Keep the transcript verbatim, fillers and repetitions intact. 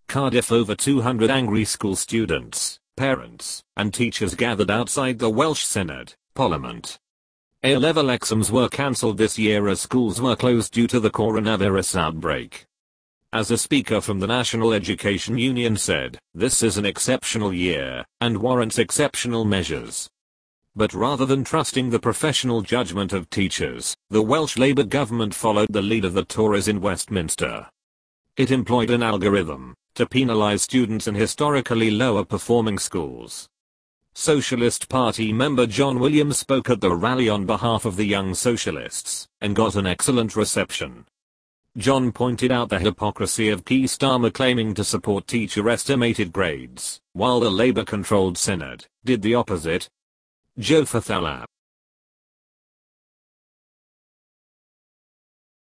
Cardiff. Over two hundred angry school students, parents, and teachers gathered outside the Welsh Synod, Parliament. A-level exams were cancelled this year as schools were closed due to the coronavirus outbreak. As a speaker from the National Education Union said, "This is an exceptional year, and warrants exceptional measures." But rather than trusting the professional judgment of teachers, the Welsh Labour government followed the lead of the Tories in Westminster. It employed an algorithm to penalise students in historically lower performing schools. Socialist Party member John Williams spoke at the rally on behalf of the Young Socialists, and got an excellent reception. John pointed out the hypocrisy of Keir Starmer claiming to support teacher-estimated grades, while the Labour-controlled Synod did the opposite. Joe Fathala,